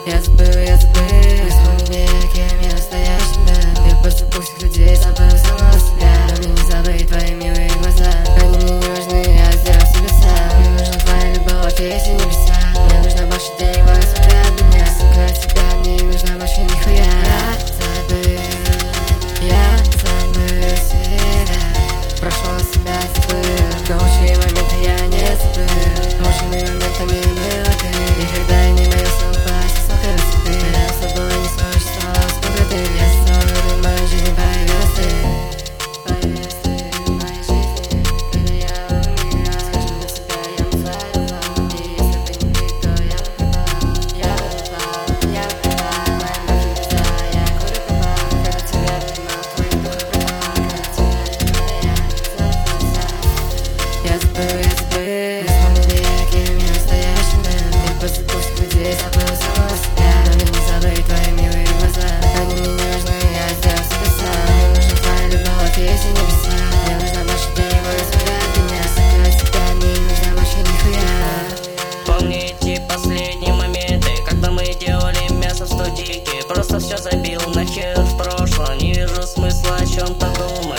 Я забыл, не вспомни, кем я настоящим был. Я позабыл всех людей, забыл самого себя. Но мне не забыть твои милые глаза. Они мне не нужны, я сделал себе сам. Мне нужна твоя любовь, эти небеса. Мне нужно больше денег, но смотря от меня. Сука, от тебя мне не нужно больше нихуя. Я забыл себя. Прошлого себя забыл. Но лучшие моменты я не забыл. Лучшими моментами была ты. И когда я не имел слова, смотрел себе. Рядом с тобой не существовало, сколько ты лет. Снова в моей жизни появилась ты. Появилась ты в моей жизни. Когда я умирал, скажу для себя, я назвал. И если ты не ты, то я пропал. Я пропал, я пропал. Моя жизнь пизда, я курю пропал. Когда тебя обнимал, твой дух пропал. Когда тебя обнимал, я забылся. Я забыл, не вспомни, кем я настоящим был. Я позабыл всех людей, забыл самого себя. Но мне не забыть твои милые глаза. Они мне не нужны, я сделал себе сам. Мне нужна твоя любовь, эти небеса. Мне нужно больше денег, но смотря от меня. Сука, от тебя мне не нужно больше нихуя. Помните последние моменты, когда мы делали мясо в студийке. Просто все забил нахер в прошлое. Не вижу смысла о чем-то думать.